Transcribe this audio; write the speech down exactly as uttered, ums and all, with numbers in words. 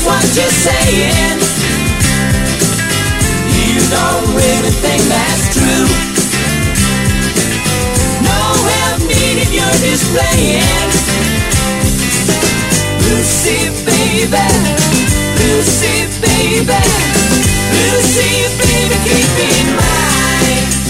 what you're saying. You don't really think that's true. No help needed, you're displaying. Lucy, baby, Lucy, baby, Lucy, baby, keep in mind.